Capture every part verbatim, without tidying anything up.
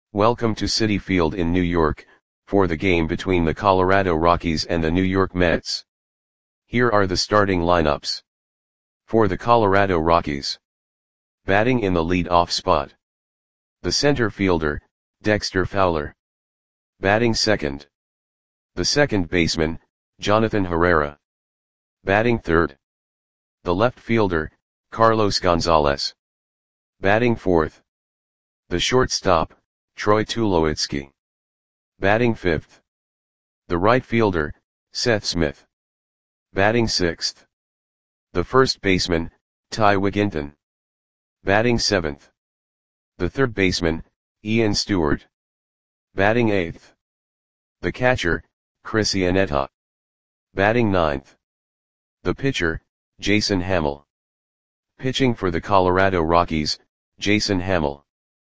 Welcome to Citi Field in New York, for the game between the Colorado Rockies and the New York Mets. Here are the starting lineups. For the Colorado Rockies. Batting in the lead-off spot. The center fielder, Dexter Fowler. Batting second. The second baseman, Jonathan Herrera. Batting third. The left fielder, Carlos Gonzalez. Batting fourth. The shortstop, Troy Tulowitzki. Batting fifth. The right fielder, Seth Smith. Batting sixth. The first baseman, Ty Wigginton. Batting seventh. The third baseman, Ian Stewart. Batting eighth. The catcher, Chris Iannetta. Batting ninth. The pitcher, Jason Hammel. Pitching for the Colorado Rockies, Jason Hammel.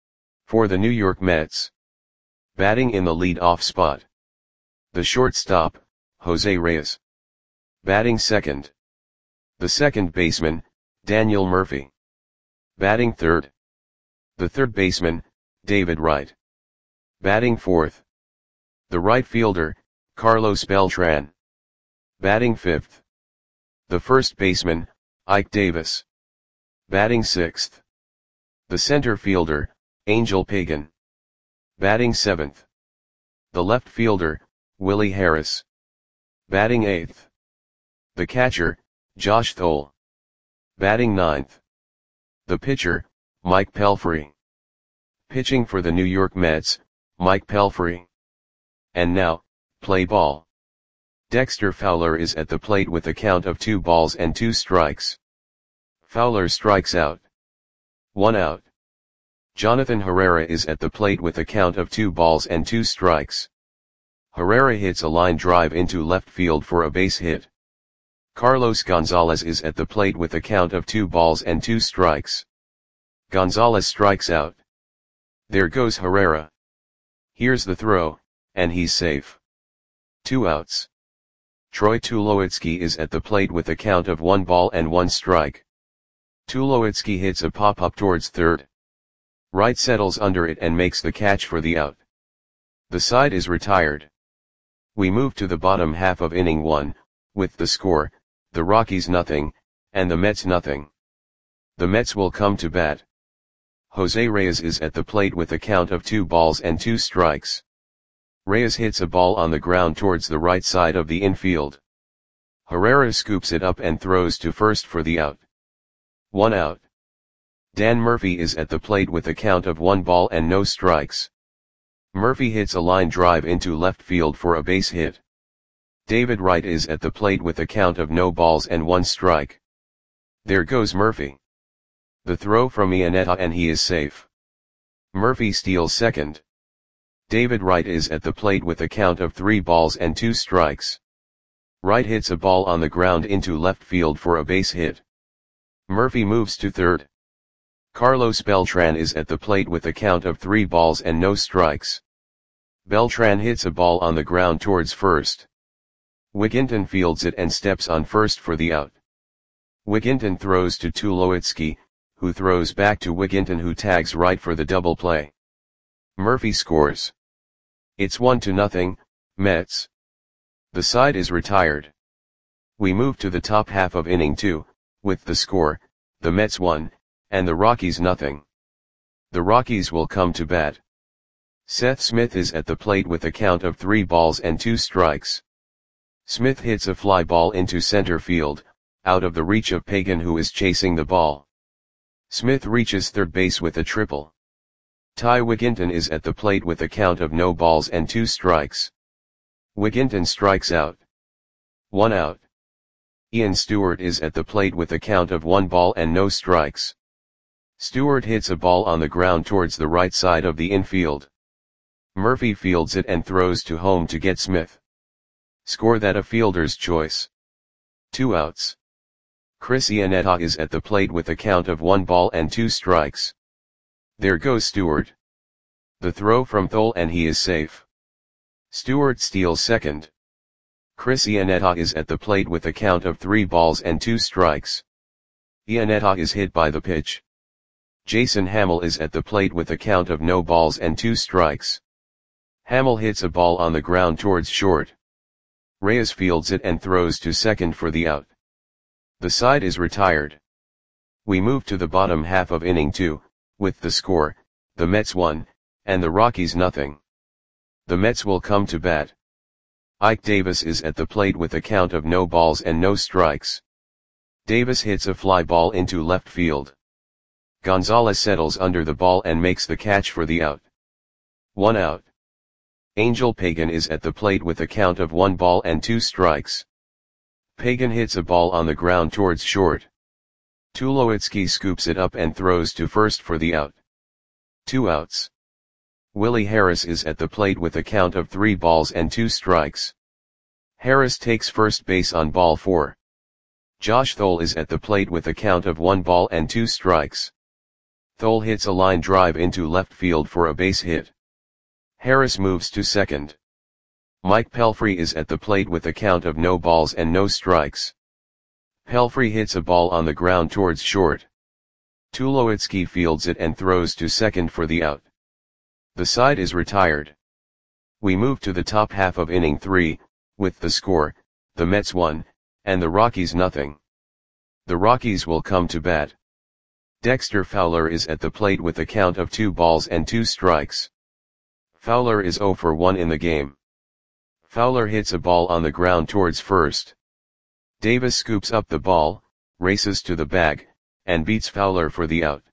For the New York Mets. Batting in the lead-off spot. The shortstop, Jose Reyes. Batting second. The second baseman, Daniel Murphy. Batting third. The third baseman, David Wright. Batting fourth. The right fielder, Carlos Beltran. Batting fifth. The first baseman, Ike Davis. Batting sixth. The center fielder, Angel Pagan. Batting seventh. The left fielder, Willie Harris. Batting eighth. The catcher, Josh Thole. Batting ninth. The pitcher, Mike Pelfrey. Pitching for the New York Mets, Mike Pelfrey. And now, play ball. Dexter Fowler is at the plate with a count of two balls and two strikes. Fowler strikes out. One out. Jonathan Herrera is at the plate with a count of two balls and two strikes. Herrera hits a line drive into left field for a base hit. Carlos Gonzalez is at the plate with a count of two balls and two strikes. Gonzalez strikes out. There goes Herrera. Here's the throw, and he's safe. Two outs. Troy Tulowitzki is at the plate with a count of one ball and one strike. Tulowitzki hits a pop-up towards third. Wright settles under it and makes the catch for the out. The side is retired. We move to the bottom half of inning one, with the score, the Rockies nothing, and the Mets nothing. The Mets will come to bat. Jose Reyes is at the plate with a count of two balls and two strikes. Reyes hits a ball on the ground towards the right side of the infield. Herrera scoops it up and throws to first for the out. One out. Dan Murphy is at the plate with a count of one ball and no strikes. Murphy hits a line drive into left field for a base hit. David Wright is at the plate with a count of no balls and one strike. There goes Murphy. The throw from Iannetta and he is safe. Murphy steals second. David Wright is at the plate with a count of three balls and two strikes. Wright hits a ball on the ground into left field for a base hit. Murphy moves to third. Carlos Beltran is at the plate with a count of three balls and no strikes. Beltran hits a ball on the ground towards first. Wigginton fields it and steps on first for the out. Wigginton throws to Tulowitzki, who throws back to Wigginton, who tags Wright for the double play. Murphy scores. It's one to nothing, Mets. The side is retired. We move to the top half of inning two, with the score, the Mets one, and the Rockies nothing. The Rockies will come to bat. Seth Smith is at the plate with a count of three balls and two strikes. Smith hits a fly ball into center field, out of the reach of Pagan, who is chasing the ball. Smith reaches third base with a triple. Ty Wigginton is at the plate with a count of no balls and two strikes. Wigginton strikes out. One out. Ian Stewart is at the plate with a count of one ball and no strikes. Stewart hits a ball on the ground towards the right side of the infield. Murphy fields it and throws to home to get Smith. Score that a fielder's choice. Two outs. Chris Iannetta is at the plate with a count of one ball and two strikes. There goes Stewart. The throw from Thole and he is safe. Stewart steals second. Chris Iannetta is at the plate with a count of three balls and two strikes. Iannetta is hit by the pitch. Jason Hamill is at the plate with a count of no balls and two strikes. Hamill hits a ball on the ground towards short. Reyes fields it and throws to second for the out. The side is retired. We move to the bottom half of inning two, with the score, the Mets one, and the Rockies nothing. The Mets will come to bat. Ike Davis is at the plate with a count of no balls and no strikes. Davis hits a fly ball into left field. Gonzalez settles under the ball and makes the catch for the out. One out. Angel Pagan is at the plate with a count of one ball and two strikes. Pagan hits a ball on the ground towards short. Tulowitzki scoops it up and throws to first for the out. Two outs. Willie Harris is at the plate with a count of three balls and two strikes. Harris takes first base on ball four. Josh Thole is at the plate with a count of one ball and two strikes. Thole hits a line drive into left field for a base hit. Harris moves to second. Mike Pelfrey is at the plate with a count of no balls and no strikes. Pelfrey hits a ball on the ground towards short. Tulowitzki fields it and throws to second for the out. The side is retired. We move to the top half of inning three, with the score, the Mets one, and the Rockies nothing. The Rockies will come to bat. Dexter Fowler is at the plate with a count of two balls and two strikes. Fowler is oh for one in the game. Fowler hits a ball on the ground towards first. Davis scoops up the ball, races to the bag, and beats Fowler for the out.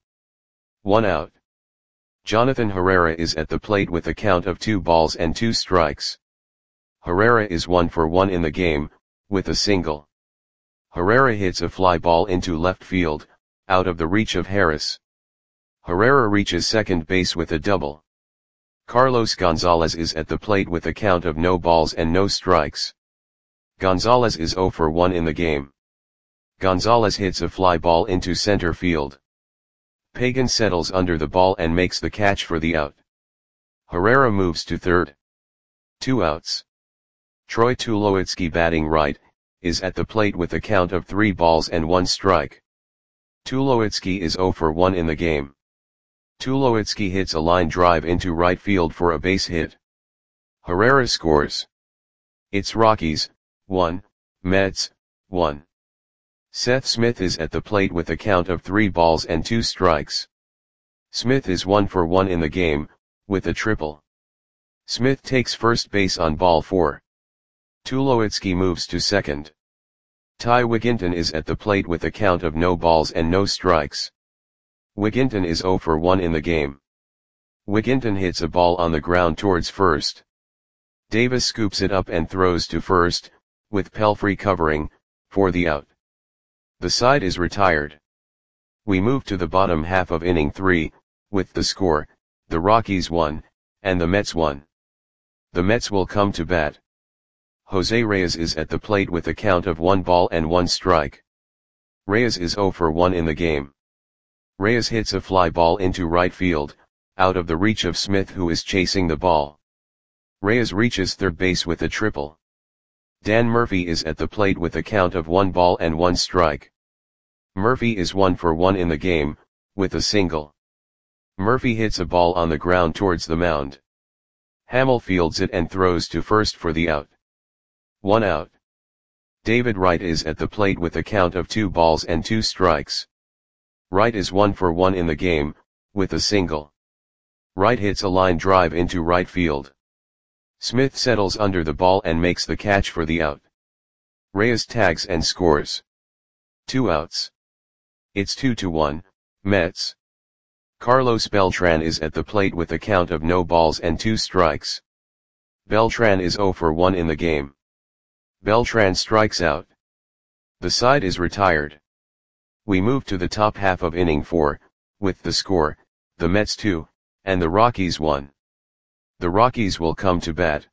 One out. Jonathan Herrera is at the plate with a count of two balls and two strikes. Herrera is one for one in the game, with a single. Herrera hits a fly ball into left field, out of the reach of Harris. Herrera reaches second base with a double. Carlos Gonzalez is at the plate with a count of no balls and no strikes. Gonzalez is oh for one in the game. Gonzalez hits a fly ball into center field. Pagan settles under the ball and makes the catch for the out. Herrera moves to third. Two outs. Troy Tulowitzki, batting right, is at the plate with a count of three balls and one strike. Tulowitzki is oh for one in the game. Tulowitzki hits a line drive into right field for a base hit. Herrera scores. It's Rockies, one, Mets, one. Seth Smith is at the plate with a count of three balls and two strikes. Smith is one for one in the game, with a triple. Smith takes first base on ball four. Tulowitzki moves to second. Ty Wigginton is at the plate with a count of no balls and no strikes. Wigginton is oh for one in the game. Wigginton hits a ball on the ground towards first. Davis scoops it up and throws to first, with Pelfrey covering, for the out. The side is retired. We move to the bottom half of inning three, with the score, the Rockies one, and the Mets one. The Mets will come to bat. Jose Reyes is at the plate with a count of one ball and one strike. Reyes is oh for one in the game. Reyes hits a fly ball into right field, out of the reach of Smith, who is chasing the ball. Reyes reaches third base with a triple. Dan Murphy is at the plate with a count of one ball and one strike. Murphy is one for one in the game, with a single. Murphy hits a ball on the ground towards the mound. Hamill fields it and throws to first for the out. One out. David Wright is at the plate with a count of two balls and two strikes. Wright is one for one in the game, with a single. Wright hits a line drive into right field. Smith settles under the ball and makes the catch for the out. Reyes tags and scores. Two outs. It's two to one, Mets. Carlos Beltran is at the plate with a count of no balls and two strikes. Beltran is oh for one in the game. Beltran strikes out. The side is retired. We move to the top half of inning four, with the score, the Mets two, and the Rockies one. The Rockies will come to bat.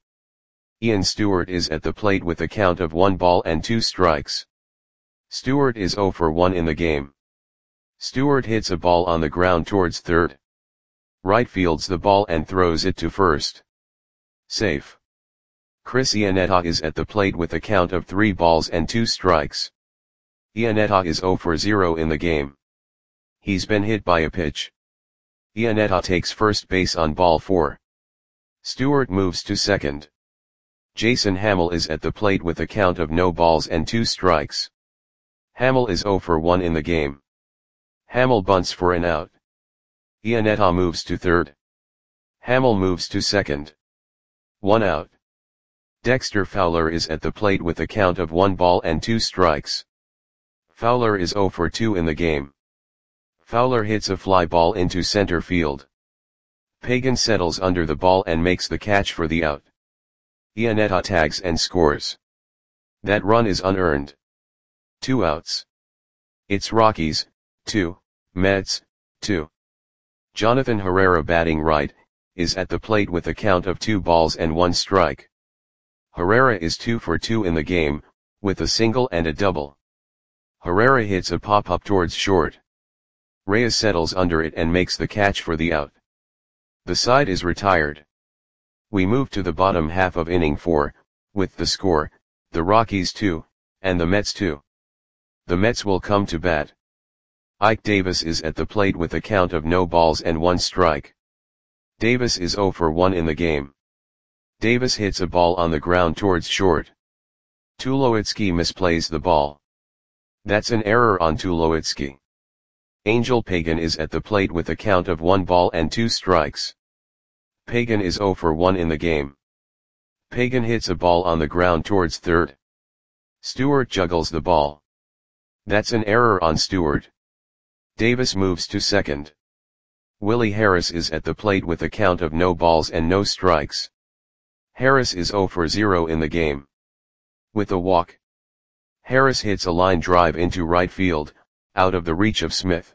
Ian Stewart is at the plate with a count of one ball and two strikes. Stewart is oh for one in the game. Stewart hits a ball on the ground towards third. Wright fields the ball and throws it to first. Safe. Chris Iannetta is at the plate with a count of three balls and two strikes. Iannetta is oh for zero in the game. He's been hit by a pitch. Iannetta takes first base on ball four. Stewart moves to second. Jason Hammel is at the plate with a count of no balls and two strikes. Hammel is oh for one in the game. Hammel bunts for an out. Iannetta moves to third. Hammel moves to second. One out. Dexter Fowler is at the plate with a count of one ball and two strikes. Fowler is oh for two in the game. Fowler hits a fly ball into center field. Pagan settles under the ball and makes the catch for the out. Iannetta tags and scores. That run is unearned. Two outs. It's Rockies, two, Mets, two. Jonathan Herrera, batting right, is at the plate with a count of two balls and one strike. Herrera is two for two in the game, with a single and a double. Herrera hits a pop-up towards short. Reyes settles under it and makes the catch for the out. The side is retired. We move to the bottom half of inning four, with the score, the Rockies two, and the Mets two. The Mets will come to bat. Ike Davis is at the plate with a count of no balls and one strike. Davis is oh for one in the game. Davis hits a ball on the ground towards short. Tulowitzki misplays the ball. That's an error on Tulowitzki. Angel Pagan is at the plate with a count of one ball and two strikes. Pagan is oh for one in the game. Pagan hits a ball on the ground towards third. Stewart juggles the ball. That's an error on Stewart. Davis moves to second. Willie Harris is at the plate with a count of no balls and no strikes. Harris is oh for zero in the game. With a walk. Harris hits a line drive into right field, out of the reach of Smith.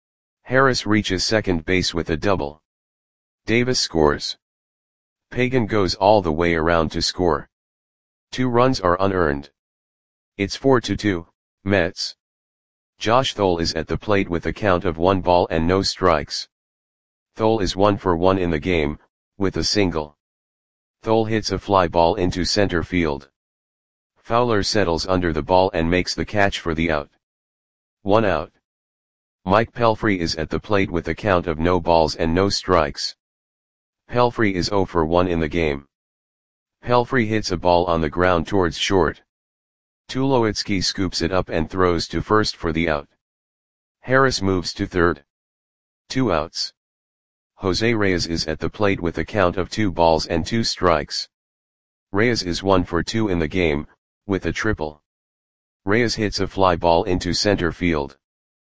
Harris reaches second base with a double. Davis scores. Pagan goes all the way around to score. Two runs are unearned. It's four to two, Mets. Josh Thole is at the plate with a count of one ball and no strikes. Thole is one for one in the game, with a single. Thole hits a fly ball into center field. Fowler settles under the ball and makes the catch for the out. One out. Mike Pelfrey is at the plate with a count of no balls and no strikes. Pelfrey is oh for one in the game. Pelfrey hits a ball on the ground towards short. Tulowitzki scoops it up and throws to first for the out. Harris moves to third. Two outs. Jose Reyes is at the plate with a count of two balls and two strikes. Reyes is one for two in the game, with a triple. Reyes hits a fly ball into center field.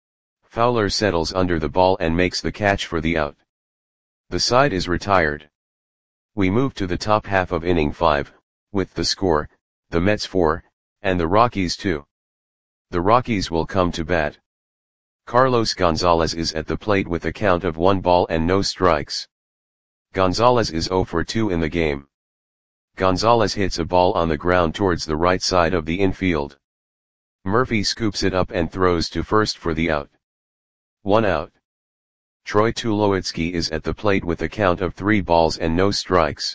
Fowler settles under the ball and makes the catch for the out. The side is retired. We move to the top half of inning five, with the score, the Mets four, and the Rockies two. The Rockies will come to bat. Carlos Gonzalez is at the plate with a count of one ball and no strikes. Gonzalez is oh for two in the game. Gonzalez hits a ball on the ground towards the right side of the infield. Murphy scoops it up and throws to first for the out. One out. Troy Tulowitzki is at the plate with a count of three balls and no strikes.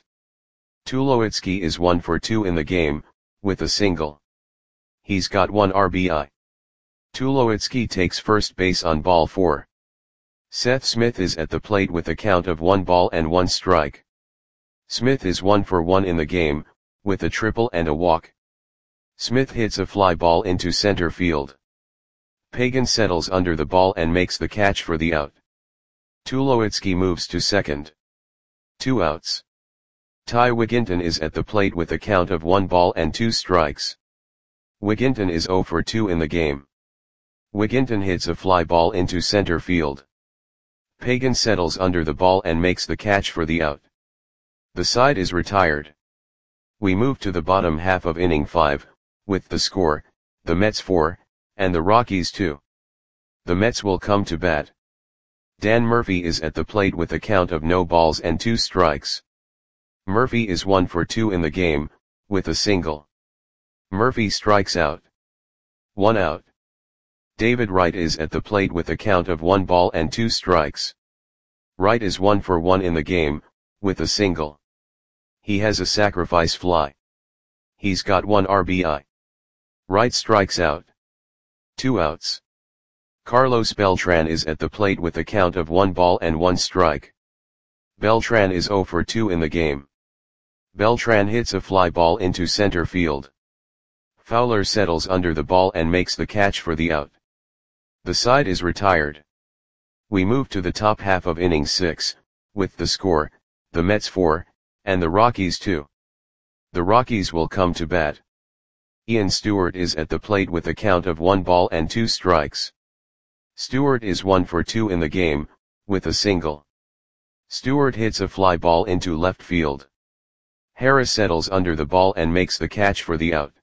Tulowitzki is one for two in the game, with a single. He's got one R B I. Tulowitzki takes first base on ball four. Seth Smith is at the plate with a count of one ball and one strike. Smith is one for one in the game, with a triple and a walk. Smith hits a fly ball into center field. Pagan settles under the ball and makes the catch for the out. Tulowitzki moves to second. Two outs. Ty Wigginton is at the plate with a count of one ball and two strikes. Wigginton is oh for two in the game. Wigginton hits a fly ball into center field. Pagan settles under the ball and makes the catch for the out. The side is retired. We move to the bottom half of inning five, with the score, the Mets four, and the Rockies two. The Mets will come to bat. Dan Murphy is at the plate with a count of no balls and two strikes. Murphy is one for two in the game, with a single. Murphy strikes out. One out. David Wright is at the plate with a count of one ball and two strikes. Wright is one for one in the game, with a single. He has a sacrifice fly. He's got one R B I. Wright strikes out. Two outs. Carlos Beltran is at the plate with a count of one ball and one strike. Beltran is zero for two in the game. Beltran hits a fly ball into center field. Fowler settles under the ball and makes the catch for the out. The side is retired. We move to the top half of inning six, with the score, the Mets four, and the Rockies two. The Rockies will come to bat. Ian Stewart is at the plate with a count of one ball and two strikes. Stewart is one for two in the game, with a single. Stewart hits a fly ball into left field. Harris settles under the ball and makes the catch for the out.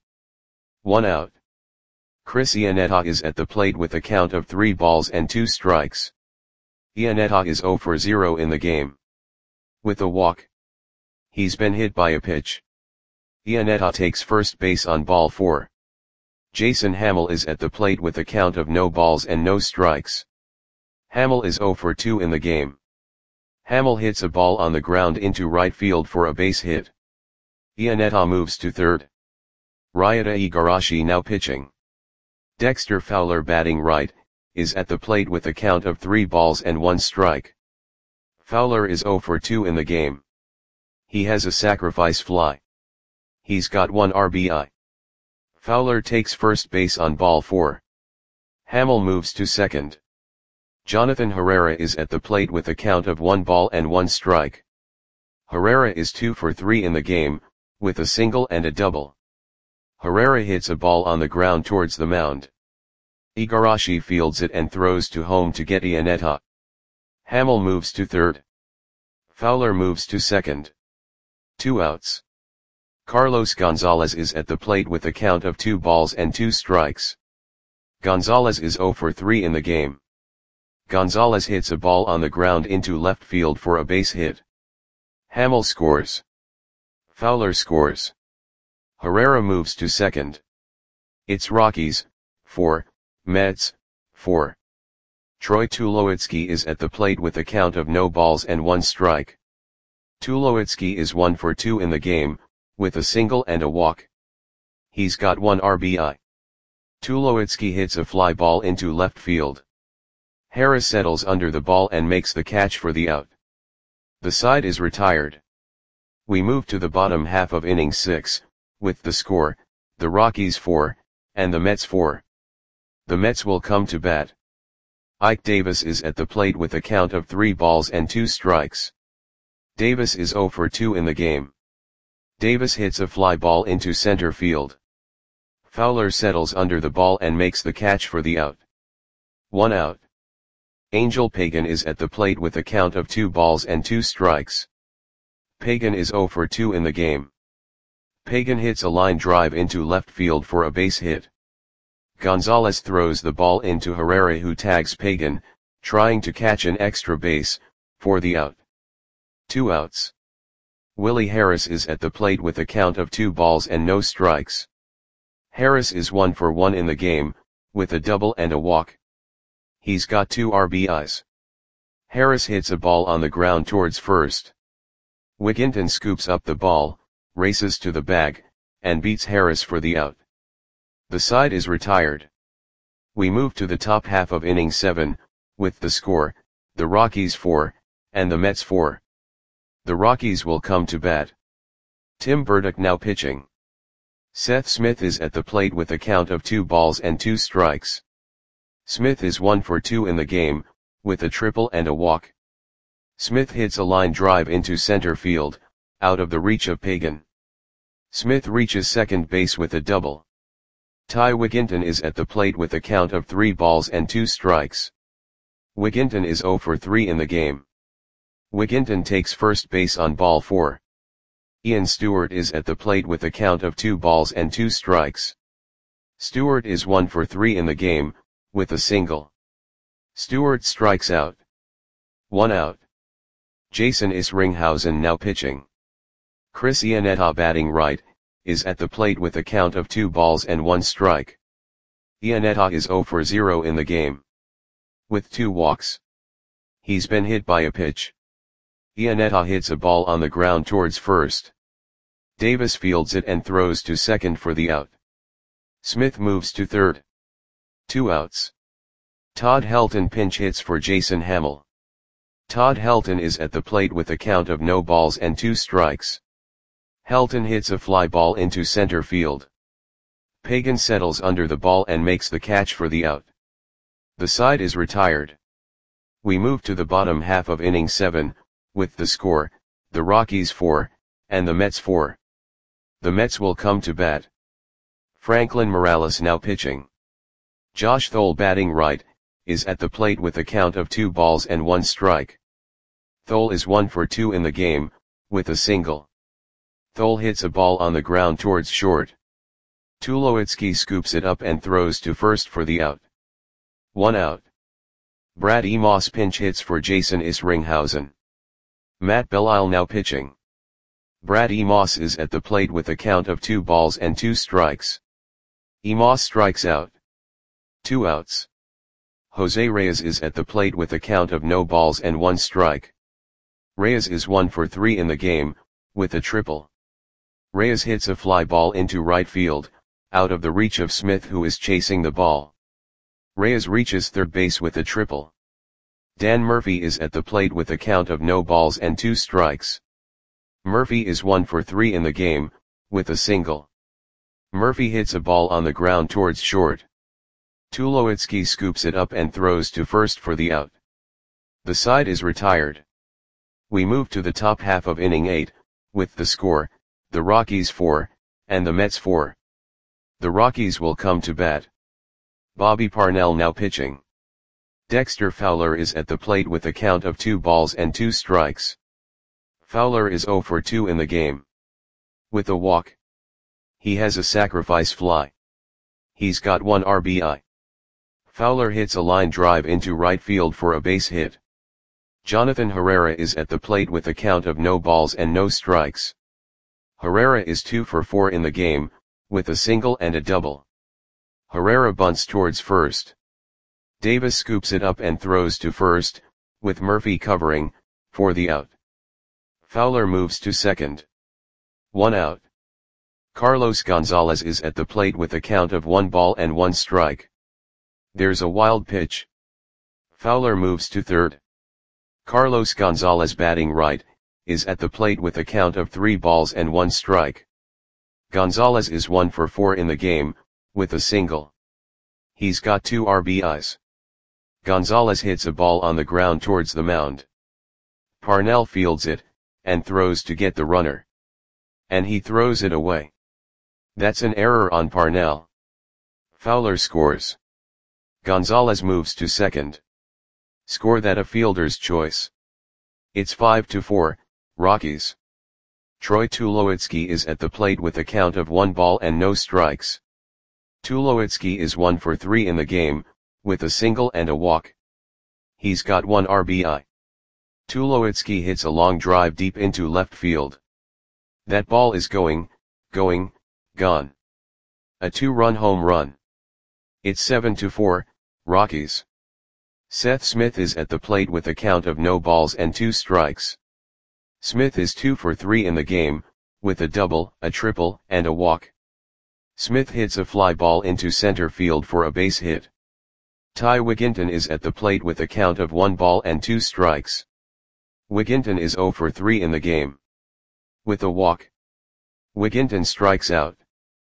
One out. Chris Iannetta is at the plate with a count of three balls and two strikes. Iannetta is zero for zero in the game. With a walk. He's been hit by a pitch. Iannetta takes first base on ball four. Jason Hammel is at the plate with a count of no balls and no strikes. Hammel is zero for two in the game. Hammel hits a ball on the ground into right field for a base hit. Iannetta moves to third. Ryota Igarashi now pitching. Dexter Fowler batting right, is at the plate with a count of three balls and one strike. Fowler is zero for two in the game. He has a sacrifice fly. He's got one R B I. Fowler takes first base on ball four. Hammel moves to second. Jonathan Herrera is at the plate with a count of one ball and one strike. Herrera is two for three in the game, with a single and a double. Herrera hits a ball on the ground towards the mound. Igarashi fields it and throws to home to get Iannetta. Hammel moves to third. Fowler moves to second. Two outs. Carlos Gonzalez is at the plate with a count of two balls and two strikes. Gonzalez is zero for three in the game. Gonzalez hits a ball on the ground into left field for a base hit. Hammel scores. Fowler scores. Herrera moves to second. It's Rockies, four, Mets, four. Troy Tulowitzki is at the plate with a count of no balls and one strike. Tulowitzki is one for two in the game, with a single and a walk. He's got one R B I. Tulowitzki hits a fly ball into left field. Harris settles under the ball and makes the catch for the out. The side is retired. We move to the bottom half of inning six, with the score, the Rockies four, and the Mets four. The Mets will come to bat. Ike Davis is at the plate with a count of three balls and two strikes. Davis is zero for two in the game. Davis hits a fly ball into center field. Fowler settles under the ball and makes the catch for the out. One out. Angel Pagan is at the plate with a count of two balls and two strikes. Pagan is zero for two in the game. Pagan hits a line drive into left field for a base hit. Gonzalez throws the ball into Herrera, who tags Pagan, trying to catch an extra base, for the out. Two outs. Willie Harris is at the plate with a count of two balls and no strikes. Harris is one for one in the game, with a double and a walk. He's got two R B Is. Harris hits a ball on the ground towards first. Wigginton scoops up the ball, races to the bag, and beats Harris for the out. The side is retired. We move to the top half of inning seven, with the score, the Rockies four, and the Mets four. The Rockies will come to bat. Tim Burdick now pitching. Seth Smith is at the plate with a count of two balls and two strikes. Smith is one for two in the game, with a triple and a walk. Smith hits a line drive into center field, out of the reach of Pagan. Smith reaches second base with a double. Ty Wigginton is at the plate with a count of three balls and two strikes. Wigginton is zero for three in the game. Wigginton takes first base on ball four. Ian Stewart is at the plate with a count of two balls and two strikes. Stewart is one for three in the game, with a single. Stewart strikes out. One out. Jason Isringhausen now pitching. Chris Iannetta batting right, is at the plate with a count of two balls and one strike. Iannetta is zero for zero in the game. With two walks. He's been hit by a pitch. Iannetta hits a ball on the ground towards first. Davis fields it and throws to second for the out. Smith moves to third. Two outs. Todd Helton pinch hits for Jason Hammel. Todd Helton is at the plate with a count of no balls and two strikes. Helton hits a fly ball into center field. Pagan settles under the ball and makes the catch for the out. The side is retired. We move to the bottom half of inning seven, with the score, the Rockies four, and the Mets four. The Mets will come to bat. Franklin Morales now pitching. Josh Thole batting right, is at the plate with a count of two balls and one strike. Thole is one for two in the game, with a single. Thole hits a ball on the ground towards short. Tulowitzki scoops it up and throws to first for the out. One out. Brad Emos pinch hits for Jason Isringhausen. Matt Belisle now pitching. Brad Emos is at the plate with a count of two balls and two strikes. Emos strikes out. Two outs. Jose Reyes is at the plate with a count of no balls and one strike. Reyes is one for three in the game, with a triple. Reyes hits a fly ball into right field, out of the reach of Smith, who is chasing the ball. Reyes reaches third base with a triple. Dan Murphy is at the plate with a count of no balls and two strikes. Murphy is one for three in the game, with a single. Murphy hits a ball on the ground towards short. Tulowitzki scoops it up and throws to first for the out. The side is retired. We move to the top half of inning eight, with the score, the Rockies four, and the Mets four. The Rockies will come to bat. Bobby Parnell now pitching. Dexter Fowler is at the plate with a count of two balls and two strikes. Fowler is zero for two in the game. With a walk. He has a sacrifice fly. He's got one R B I. Fowler hits a line drive into right field for a base hit. Jonathan Herrera is at the plate with a count of no balls and no strikes. Herrera is two for four in the game, with a single and a double. Herrera bunts towards first. Davis scoops it up and throws to first, with Murphy covering, for the out. Fowler moves to second. One out. Carlos Gonzalez is at the plate with a count of one ball and one strike. There's a wild pitch. Fowler moves to third. Carlos Gonzalez batting right, is at the plate with a count of three balls and one strike. Gonzalez is one for four in the game, with a single. He's got two R B Is. Gonzalez hits a ball on the ground towards the mound. Parnell fields it, and throws to get the runner. And he throws it away. That's an error on Parnell. Fowler scores. Gonzalez moves to second. Score that a fielder's choice. It's five to four, Rockies. Troy Tulowitzki is at the plate with a count of one ball and no strikes. Tulowitzki is one for three in the game, with a single and a walk. He's got one R B I. Tulowitzki hits a long drive deep into left field. That ball is going, going, gone. A two-run home run. It's seven to four, Rockies. Seth Smith is at the plate with a count of no balls and two strikes. Smith is two for three in the game, with a double, a triple, and a walk. Smith hits a fly ball into center field for a base hit. Ty Wigginton is at the plate with a count of one ball and two strikes. Wigginton is zero for three in the game. With a walk. Wigginton strikes out.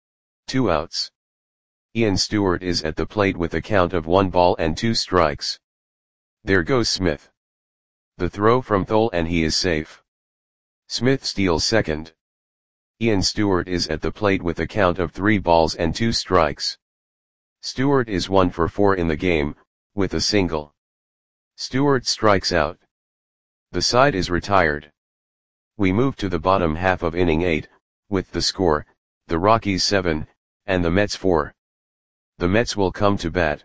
Two outs. Ian Stewart is at the plate with a count of one ball and two strikes. There goes Smith. The throw from Thole and he is safe. Smith steals second. Ian Stewart is at the plate with a count of three balls and two strikes. Stewart is one for four in the game, with a single. Stewart strikes out. The side is retired. We move to the bottom half of inning eight, with the score, the Rockies seven, and the Mets four. The Mets will come to bat.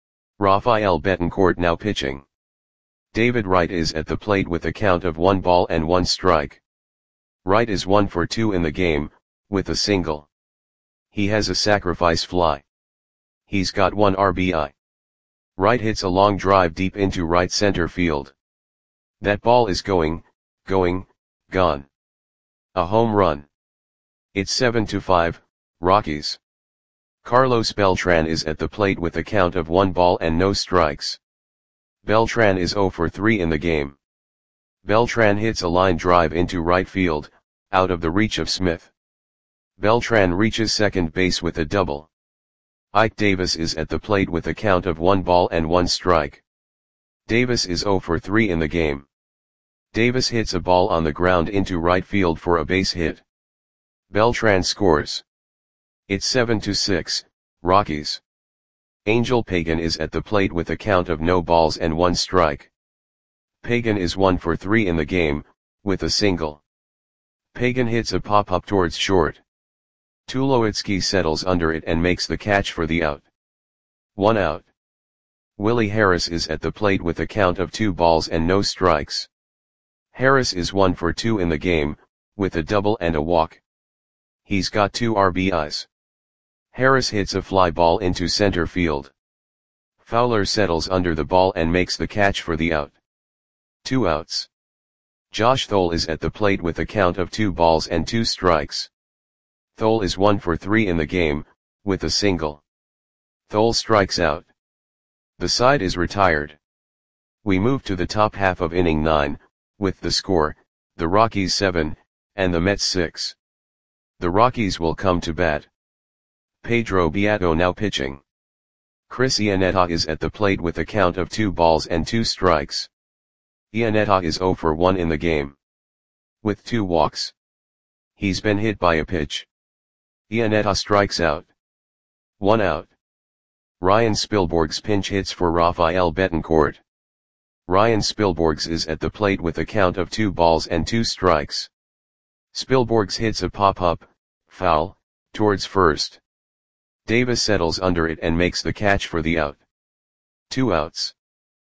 Rafael Betancourt now pitching. David Wright is at the plate with a count of one ball and one strike. Wright is one for two in the game, with a single. He has a sacrifice fly. He's got one R B I. Wright hits a long drive deep into right center field. That ball is going, going, gone. A home run. It's seven to five, Rockies. Carlos Beltran is at the plate with a count of one ball and no strikes. Beltran is zero for three in the game. Beltran hits a line drive into right field, out of the reach of Smith. Beltran reaches second base with a double. Ike Davis is at the plate with a count of one ball and one strike. Davis is zero for three in the game. Davis hits a ball on the ground into right field for a base hit. Beltran scores. It's seven to six, Rockies. Angel Pagan is at the plate with a count of no balls and one strike. Pagan is one for three in the game, with a single. Pagan hits a pop-up towards short. Tulowitzki settles under it and makes the catch for the out. One out. Willie Harris is at the plate with a count of two balls and no strikes. Harris is one for two in the game, with a double and a walk. He's got two R B Is. Harris hits a fly ball into center field. Fowler settles under the ball and makes the catch for the out. Two outs. Josh Thole is at the plate with a count of two balls and two strikes. Thole is one for three in the game, with a single. Thole strikes out. The side is retired. We move to the top half of inning nine, with the score, the Rockies seven, and the Mets six. The Rockies will come to bat. Pedro Beato now pitching. Chris Iannetta is at the plate with a count of two balls and two strikes. Iannetta is zero for one in the game. With two walks. He's been hit by a pitch. Iannetta strikes out. One out. Ryan Spilborghs pinch hits for Rafael Betancourt. Ryan Spilborghs is at the plate with a count of two balls and two strikes. Spilborghs hits a pop-up, foul, towards first. Davis settles under it and makes the catch for the out. Two outs.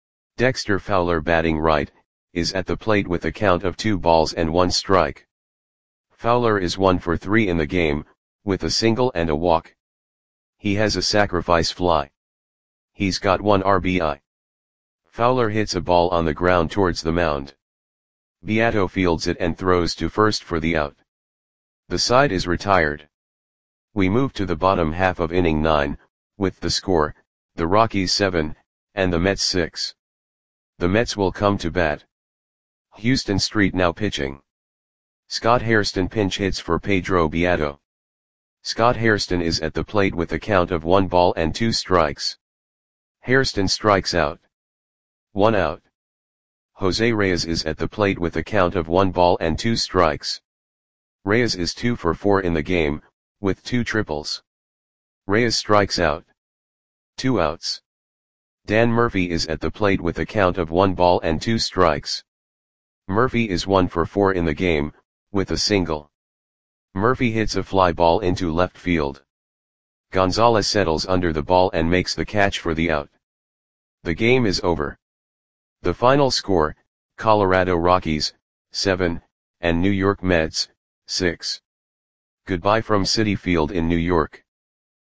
Dexter Fowler batting right, is at the plate with a count of two balls and one strike. Fowler is one for three in the game, with a single and a walk. He has a sacrifice fly. He's got one R B I. Fowler hits a ball on the ground towards the mound. Beato fields it and throws to first for the out. The side is retired. We move to the bottom half of inning nine, with the score, the Rockies seven, and the Mets six. The Mets will come to bat. Houston Street now pitching. Scott Hairston pinch hits for Pedro Beato. Scott Hairston is at the plate with a count of one ball and two strikes. Hairston strikes out. One out. Jose Reyes is at the plate with a count of one ball and two strikes. Reyes is two for four in the game, with two triples. Reyes strikes out. Two outs. Dan Murphy is at the plate with a count of one ball and two strikes. Murphy is one for four in the game, with a single. Murphy hits a fly ball into left field. Gonzalez settles under the ball and makes the catch for the out. The game is over. The final score, Colorado Rockies, seven, and New York Mets, six. Goodbye from Citi Field in New York.